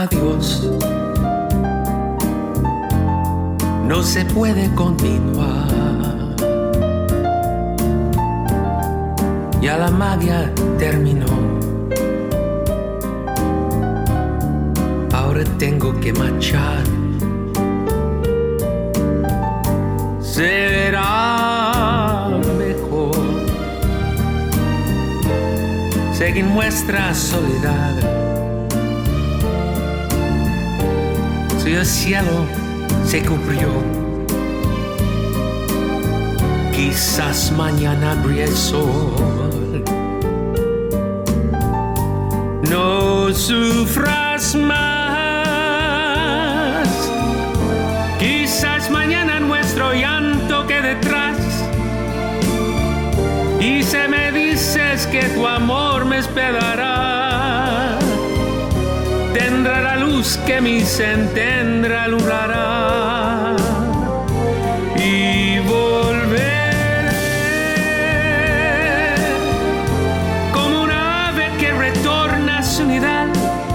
adiós. No se puede continuar. Ya la magia terminó. Ahora tengo que marchar. Será mejor seguir nuestra soledad. Si el cielo se cubrió, quizás mañana brille el sol. No sufras más, quizás mañana nuestro llanto quede detrás. Y si me dices que tu amor me esperará, tendrá la luz que mi sentir alumbrará. Y volveré como una ave que retorna a su nidal.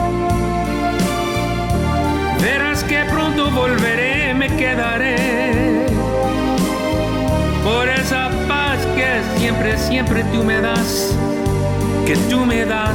Verás que pronto volveré, me quedaré por esa paz que siempre, siempre tú me das, que tú me das.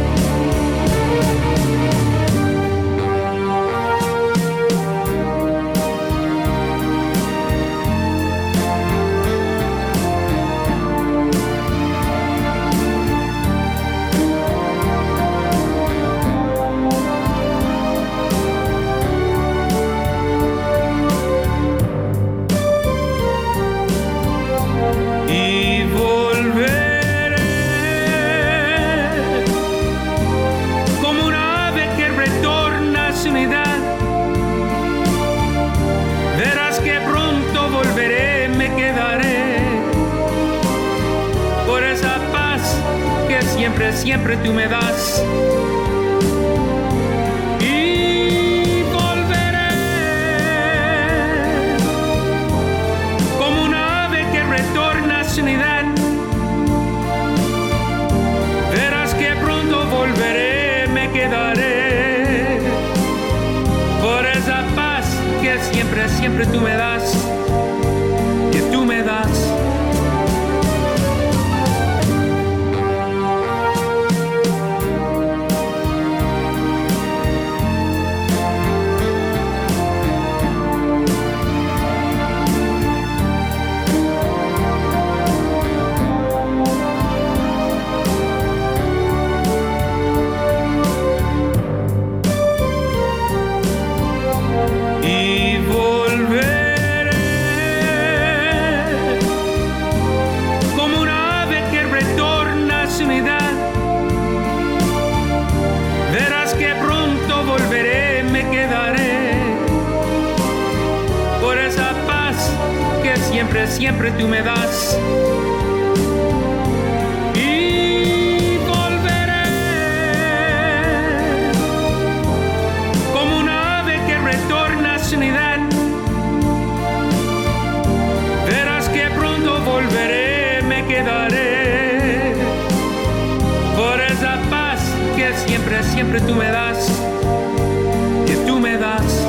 Siempre, siempre tú me das. Y volveré como una ave que retorna a su nidal. Verás que pronto volveré, me quedaré por esa paz que siempre, siempre tú me das, que tú me das. Verás que pronto volveré, me quedaré por esa paz que siempre, siempre tú me das. Y volveré como una ave que retorna a su nidal. Verás que pronto volveré, me quedaré por esa paz que siempre, siempre tú me das, que tú me das.